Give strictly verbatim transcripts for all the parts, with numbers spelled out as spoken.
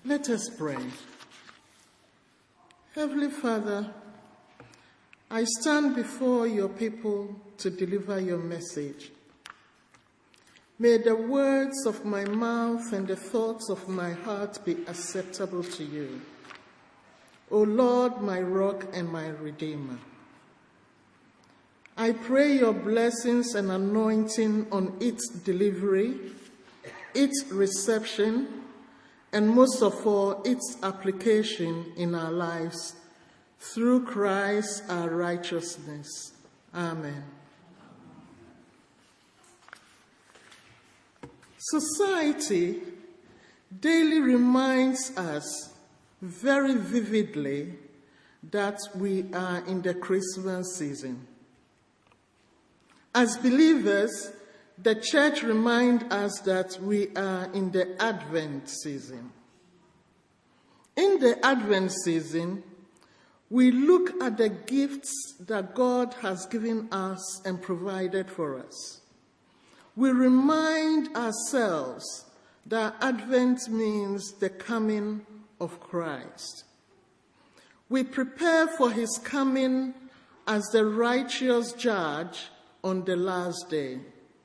Let us pray. Heavenly Father, I stand before your people to deliver your message. May the words of my mouth and the thoughts of my heart be acceptable to you, O Lord, my rock and my redeemer. I pray your blessings and anointing on its delivery, its reception, and most of all, its application in our lives through Christ our righteousness. Amen. Society daily reminds us very vividly that we are in the Christmas season. As believers, the church reminds us that we are in the Advent season. In the Advent season, we look at the gifts that God has given us and provided for us. We remind ourselves that Advent means the coming of Christ. We prepare for his coming as the righteous judge on the last day.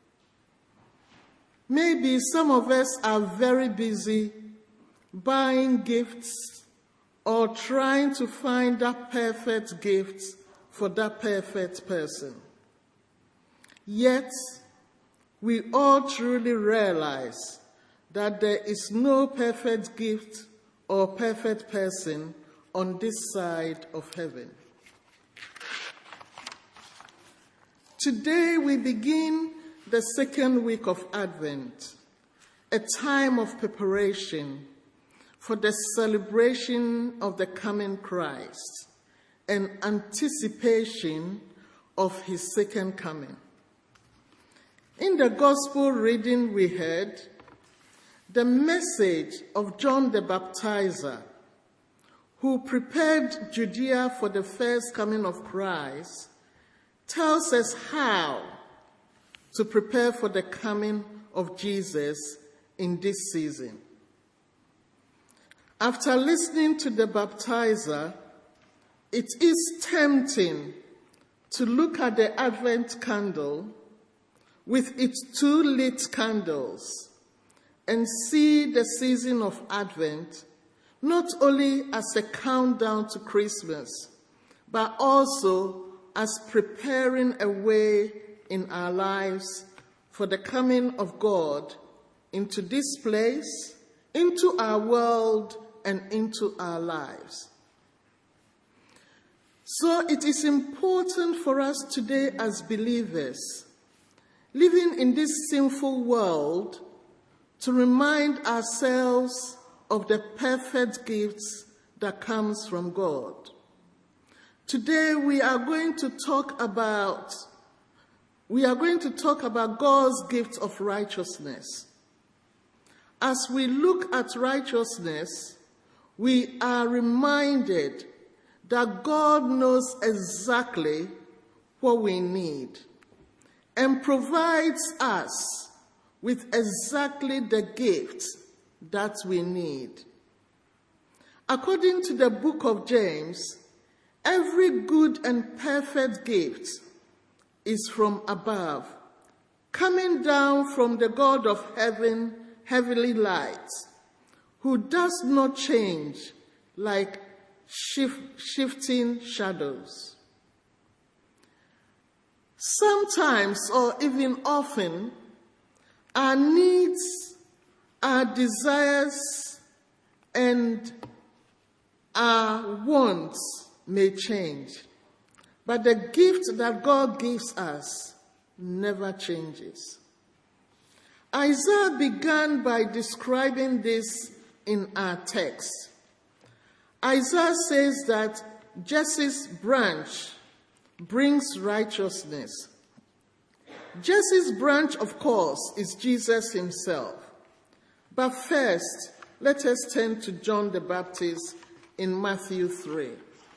Maybe some of us are very busy buying gifts or trying to find that perfect gift for that perfect person. Yet, we all truly realize that there is no perfect gift or perfect person on this side of heaven. Today we begin the second week of Advent, a time of preparation for the celebration of the coming Christ and anticipation of his second coming. In the gospel reading we heard, the message of John the Baptizer, who prepared Judea for the first coming of Christ, tells us how to prepare for the coming of Jesus in this season. After listening to the baptizer, it is tempting to look at the Advent candle with its two lit candles and see the season of Advent not only as a countdown to Christmas, but also as preparing a way in our lives for the coming of God into this place, into our world, and into our lives. So it is important for us today as believers, living in this sinful world, to remind ourselves of the perfect gifts that comes from God. Today we are going to talk about We are going to talk about God's gift of righteousness. As we look at righteousness, we are reminded that God knows exactly what we need and provides us with exactly the gift that we need. According to the book of James, every good and perfect gift is from above, coming down from the God of heaven, heavenly lights, who does not change like shift, shifting shadows. Sometimes, or even often, our needs, our desires, and our wants may change. But the gift that God gives us never changes. Isaiah began by describing this in our text. Isaiah says that Jesse's branch brings righteousness. Jesse's branch, of course, is Jesus himself. But first, let us turn to John the Baptist in Matthew three.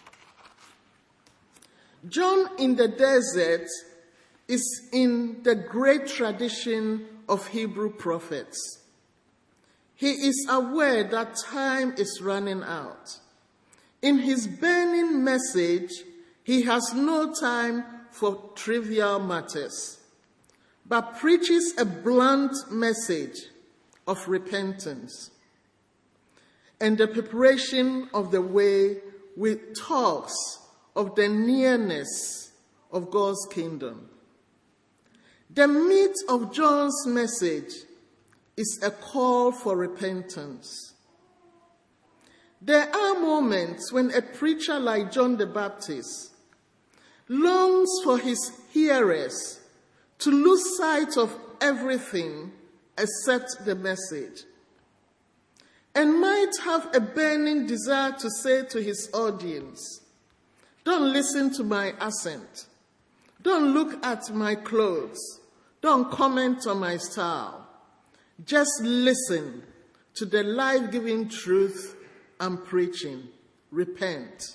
John in the desert is in the great tradition of Hebrew prophets. he is aware that time is running out. In his burning message, he has no time for trivial matters, but preaches a blunt message of repentance and the preparation of the way with talks of the nearness of God's kingdom. The meat of John's message is a call for repentance. There are moments when a preacher like John the Baptist longs for his hearers to lose sight of everything except the message, and might have a burning desire to say to his audience, "Don't listen to my accent. Don't look at my clothes. Don't comment on my style. Just listen to the life-giving truth I'm preaching. Repent."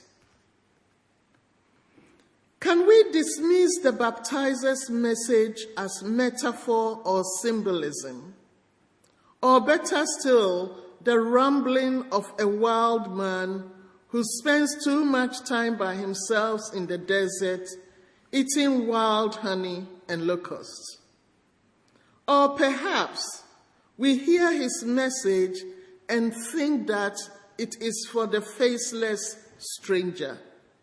Can we dismiss the baptizer's message as metaphor or symbolism? Or better still, the rambling of a wild man who spends too much time by himself in the desert, eating wild honey and locusts? Or perhaps we hear his message and think that it is for the faceless stranger.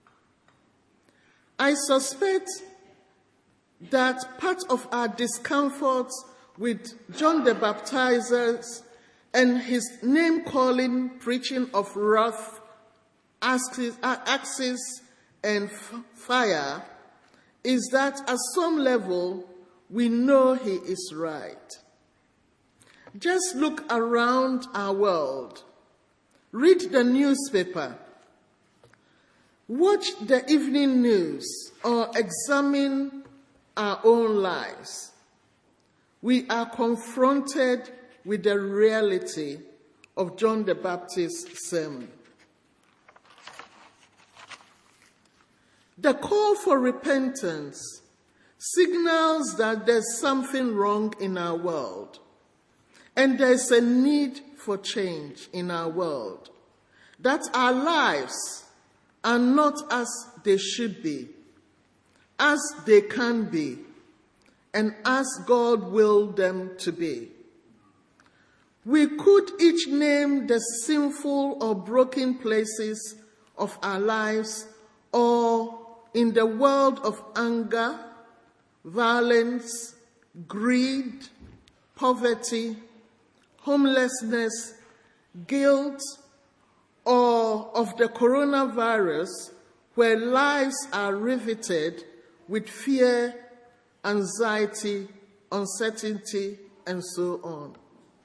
I suspect that part of our discomfort with John the Baptizer and his name-calling preaching of wrath, axes, and fire is that at some level we know he is right. Just look around our world. Read the newspaper. Watch the evening news or examine our own lives. We are confronted with the reality of John the Baptist's sermon. The call for repentance signals that there's something wrong in our world, and there's a need for change in our world, that our lives are not as they should be, as they can be, and as God willed them to be. We could each name the sinful or broken places of our lives, or in the world of anger, violence, greed, poverty, homelessness, guilt, or of the coronavirus, where lives are riveted with fear, anxiety, uncertainty, and so on.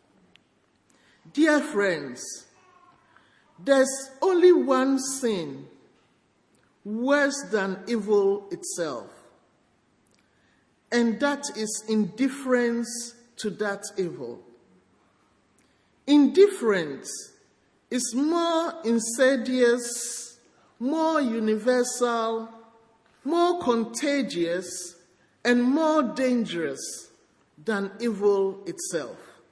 Dear friends, there's only one sin worse than evil itself, and that is indifference to that evil. Indifference is more insidious, more universal, more contagious, and more dangerous than evil itself.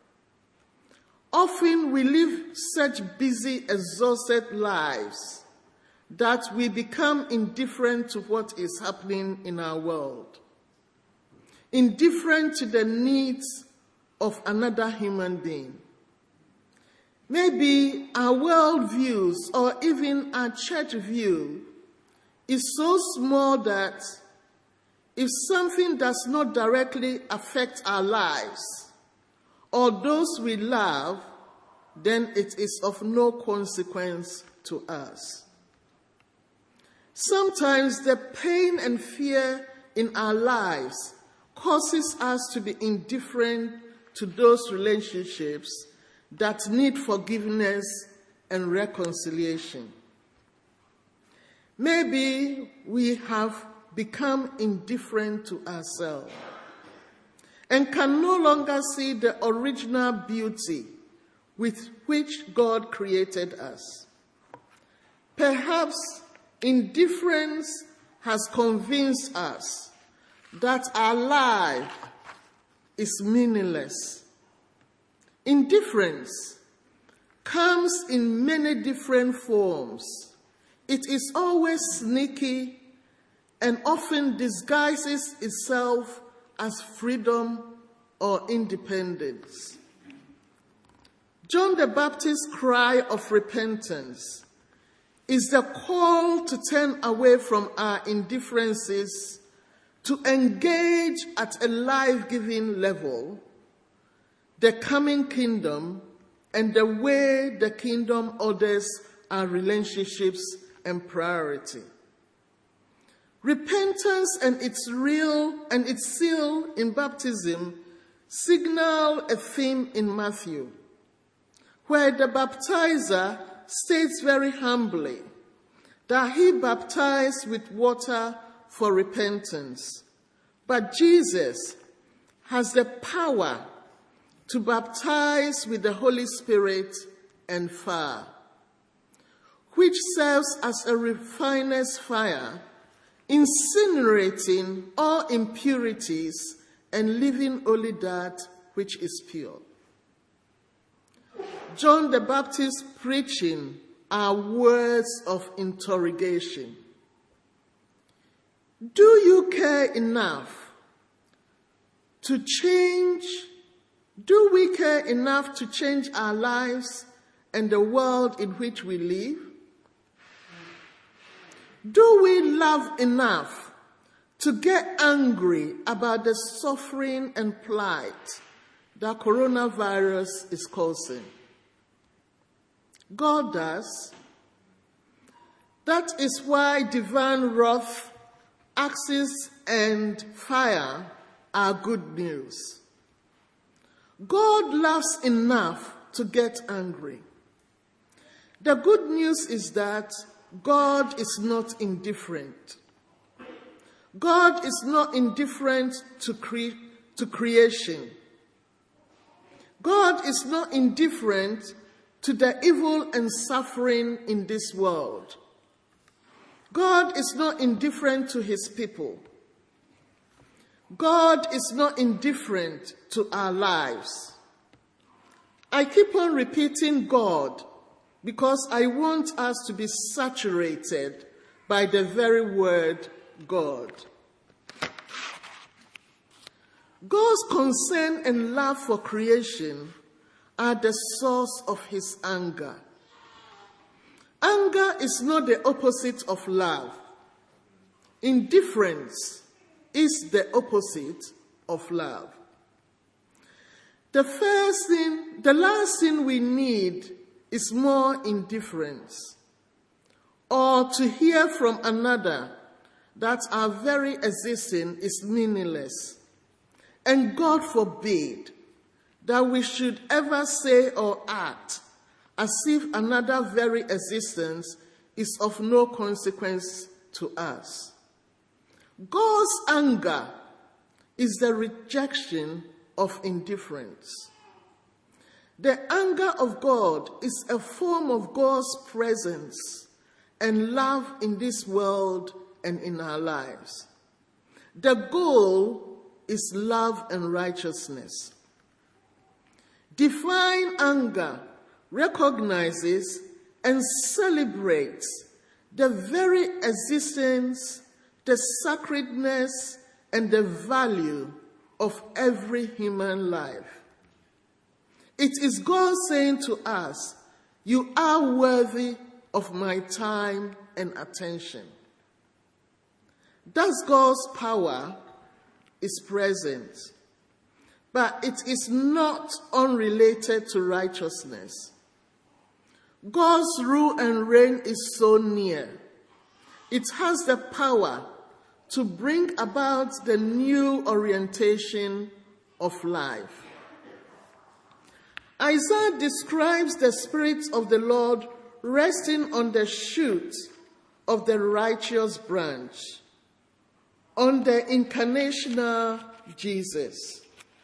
Often we live such busy, exhausted lives that we become indifferent to what is happening in our world, indifferent to the needs of another human being. Maybe our world views or even our church view is so small that if something does not directly affect our lives or those we love, then it is of no consequence to us. Sometimes the pain and fear in our lives causes us to be indifferent to those relationships that need forgiveness and reconciliation. Maybe we have become indifferent to ourselves and can no longer see the original beauty with which God created us. Perhaps indifference has convinced us that our life is meaningless. Indifference comes in many different forms. It is always sneaky and often disguises itself as freedom or independence. John the Baptist's cry of repentance is the call to turn away from our indifferences to engage at a life-giving level the coming kingdom and the way the kingdom orders our relationships and priority. Repentance and its real and its seal in baptism signal a theme in Matthew, where the baptizer states very humbly that he baptized with water for repentance, but Jesus has the power to baptize with the Holy Spirit and fire, which serves as a refiner's fire, incinerating all impurities and leaving only that which is pure. John the Baptist's preaching are words of interrogation. Do you care enough to change? Do we care enough to change our lives and the world in which we live? Do we love enough to get angry about the suffering and plight that coronavirus is causing? God does. That is why divine wrath, axes, and fire are good news. God loves enough to get angry. The good news is that God is not indifferent. God is not indifferent to, cre- to creation. God is not indifferent to the evil and suffering in this world. God is not indifferent to his people. God is not indifferent to our lives. I keep on repeating God because I want us to be saturated by the very word God. God's concern and love for creation are the source of his anger. Anger is not the opposite of love. Indifference is the opposite of love. The first thing, the last thing we need is more indifference, or to hear from another that our very existence is meaningless. And God forbid that we should ever say or act as if another very existence is of no consequence to us. God's anger is the rejection of indifference. The anger of God is a form of God's presence and love in this world and in our lives. The goal is love and righteousness. Divine anger recognizes and celebrates the very existence, the sacredness, and the value of every human life. It is God saying to us, you are worthy of my time and attention. Thus God's power is present, but it is not unrelated to righteousness. God's rule and reign is so near. It has the power to bring about the new orientation of life. Isaiah describes the Spirit of the Lord resting on the shoot of the righteous branch, on the incarnational Jesus.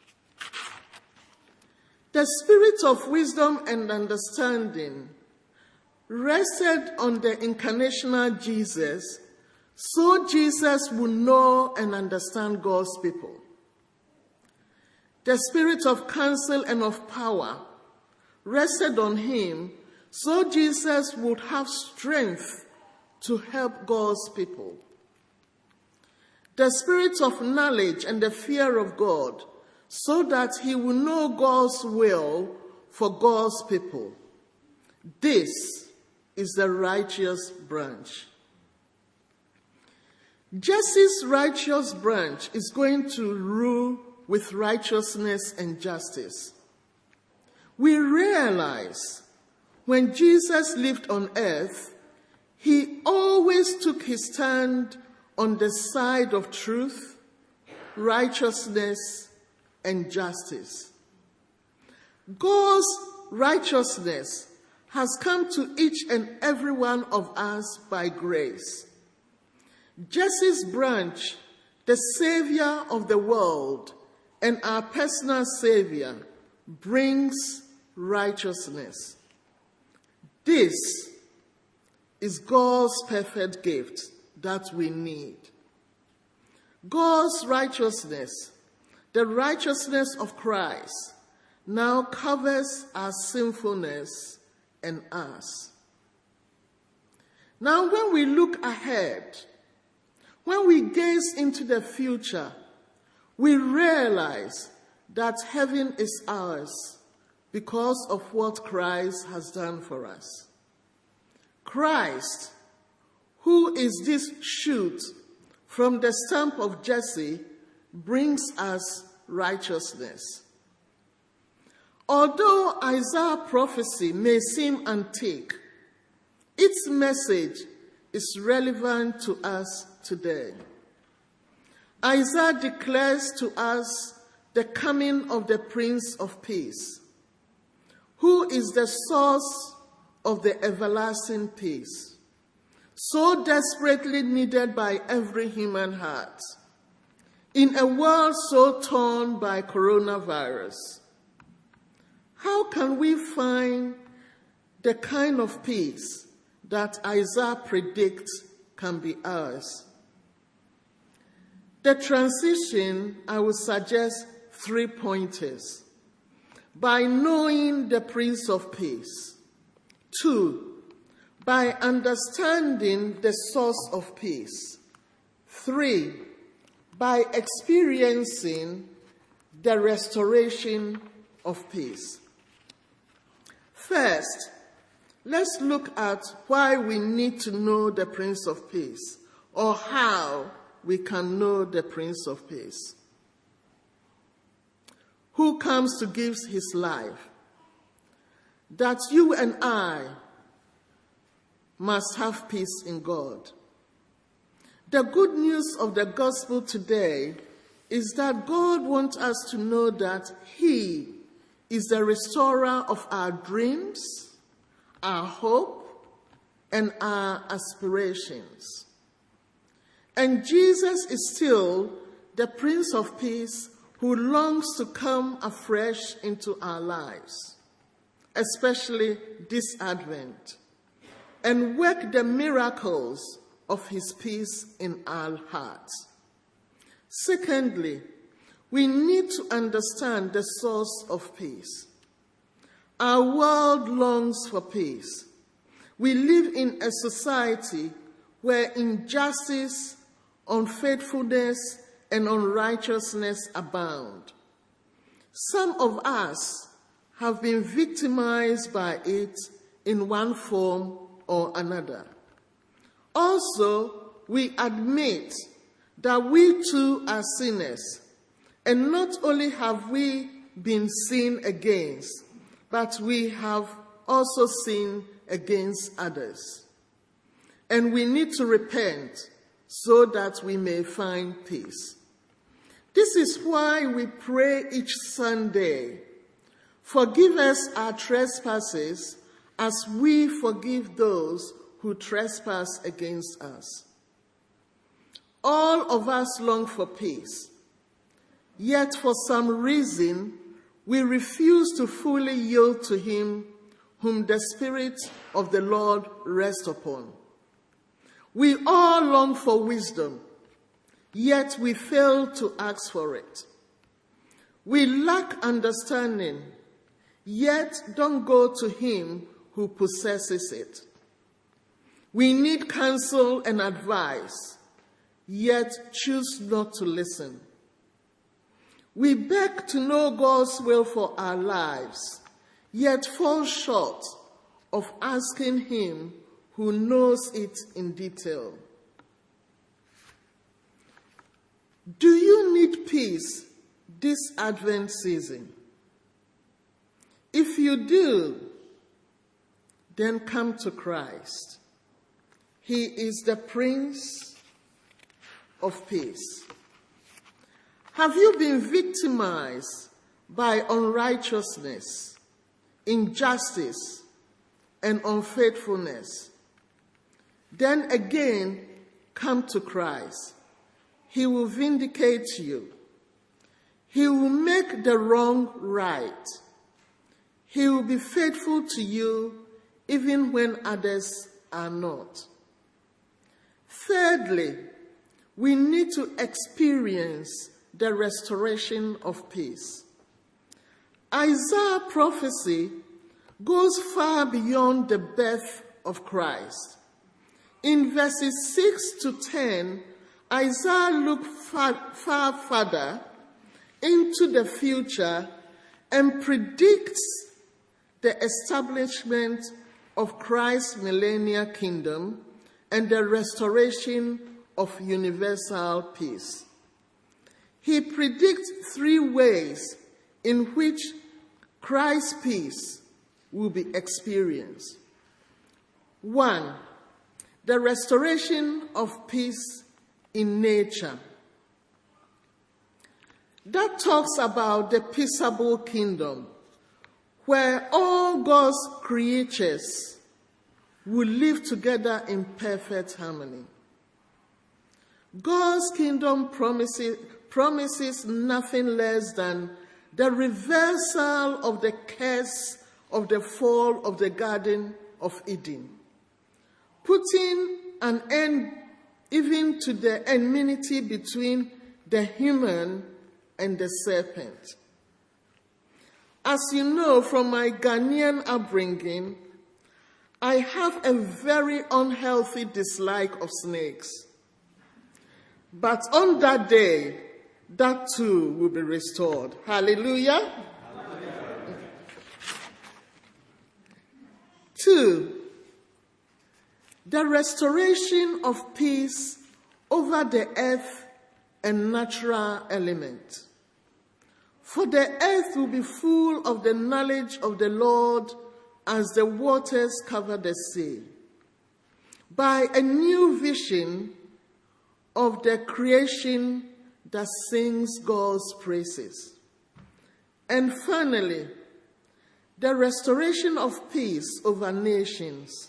The Spirit of wisdom and understanding rested on the incarnational Jesus, so Jesus would know and understand God's people. The Spirit of counsel and of power rested on him, so Jesus would have strength to help God's people. The spirit of knowledge and the fear of God, so that he will know God's will for God's people. This is the righteous branch. Jesse's righteous branch is going to rule with righteousness and justice. We realize when Jesus lived on earth, he always took his stand on the side of truth, righteousness, and justice. God's righteousness has come to each and every one of us by grace. Jesse's branch, the Savior of the world and our personal Savior, brings righteousness. This is God's perfect gift that we need. God's righteousness, the righteousness of Christ, now covers our sinfulness and us. Now, when we look ahead, when we gaze into the future, we realize that heaven is ours because of what Christ has done for us. Christ, who is this shoot from the stump of Jesse, brings us righteousness. Although Isaiah's prophecy may seem antique, its message is relevant to us today. Isaiah declares to us the coming of the Prince of Peace, who is the source of the everlasting peace, so desperately needed by every human heart in a world so torn by coronavirus. How can we find the kind of peace that Isaiah predicts can be ours? The transition, I would suggest three pointers. By knowing the Prince of Peace. Two, by understanding the source of peace. Three, by experiencing the restoration of peace. First, let's look at why we need to know the Prince of Peace, or how we can know the Prince of Peace, who comes to give his life, that you and I must have peace in God. The good news of the gospel today is that God wants us to know that he is the restorer of our dreams, our hope, and our aspirations. And Jesus is still the Prince of Peace who longs to come afresh into our lives, especially this Advent, and work the miracles of his peace in our hearts. Secondly, we need to understand the source of peace. Our world longs for peace. We live in a society where injustice, unfaithfulness, and unrighteousness abound. Some of us have been victimized by it in one form or another. Also, we admit that we too are sinners, and not only have we been sinned against, but we have also sinned against others. And we need to repent so that we may find peace. This is why we pray each Sunday, forgive us our trespasses as we forgive those who trespass against us. All of us long for peace, yet for some reason we refuse to fully yield to him whom the Spirit of the Lord rests upon. We all long for wisdom, yet we fail to ask for it. We lack understanding, yet don't go to him who possesses it. We need counsel and advice, yet choose not to listen. We beg to know God's will for our lives, yet fall short of asking him who knows it in detail. Do you need peace this Advent season? If you do, then come to Christ. He is the Prince of Peace. Have you been victimized by unrighteousness, injustice, and unfaithfulness? Then again, come to Christ. He will vindicate you. He will make the wrong right. He will be faithful to you even when others are not. Thirdly, we need to experience the restoration of peace. Isaiah's prophecy goes far beyond the birth of Christ. In verses six to ten, Isaiah looked far, far further into the future and predicts the establishment of Christ's millennial kingdom and the restoration of universal peace. He predicts three ways in which Christ's peace will be experienced. One, the restoration of peace in nature. That talks about the peaceable kingdom, where all God's creatures will live together in perfect harmony. God's kingdom promises, promises nothing less than the reversal of the curse of the fall of the Garden of Eden, putting an end even to the enmity between the human and the serpent. As you know from my Ghanaian upbringing, I have a very unhealthy dislike of snakes. But on that day, that too will be restored. Hallelujah. Hallelujah. Two, the restoration of peace over the earth and natural element. For the earth will be full of the knowledge of the Lord as the waters cover the sea. By a new vision of the creation that sings God's praises. And finally, the restoration of peace over nations.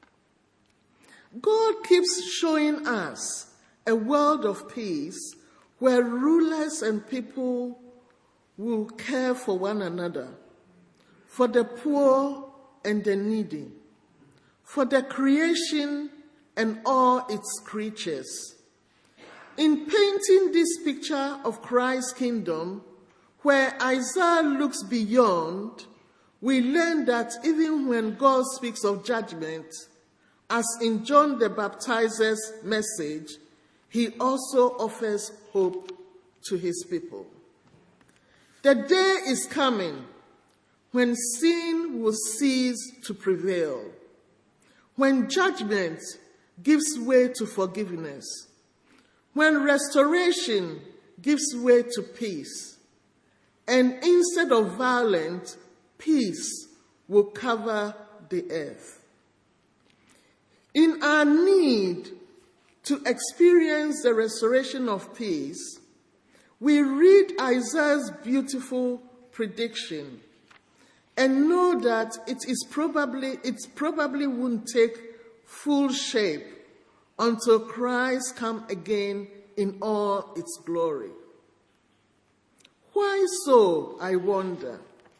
God keeps showing us a world of peace where rulers and people will care for one another, for the poor and the needy, for the creation and all its creatures. In painting this picture of Christ's kingdom, where Isaiah looks beyond, we learn that even when God speaks of judgment, as in John the Baptizer's message, he also offers hope to his people. The day is coming when sin will cease to prevail, when judgment gives way to forgiveness, when restoration gives way to peace, and instead of violence, peace will cover the earth. In our need to experience the restoration of peace, we read Isaiah's beautiful prediction and know that it is probably it probably won't take full shape until Christ comes again in all its glory. Why so, I wonder?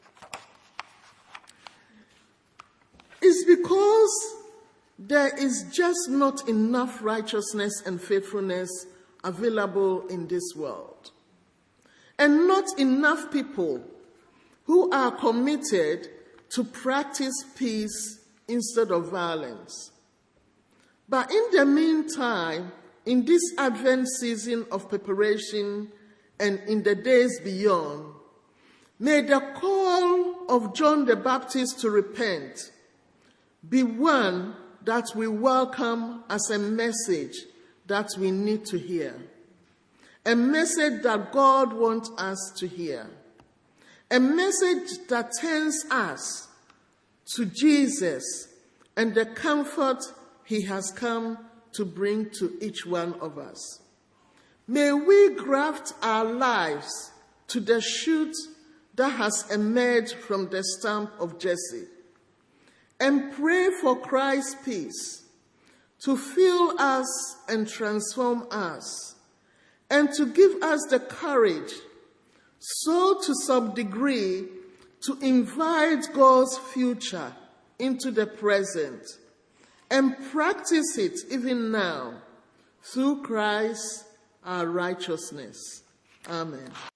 It's because there is just not enough righteousness and faithfulness available in this world, and not enough people who are committed to practice peace instead of violence. But in the meantime, in this Advent season of preparation and in the days beyond, may the call of John the Baptist to repent be one that we welcome as a message that we need to hear, a message that God wants us to hear, a message that turns us to Jesus and the comfort he has come to bring to each one of us. May we graft our lives to the shoot that has emerged from the stump of Jesse and pray for Christ's peace to fill us and transform us and to give us the courage so to some degree to invite God's future into the present and practice it even now through Christ our righteousness. Amen.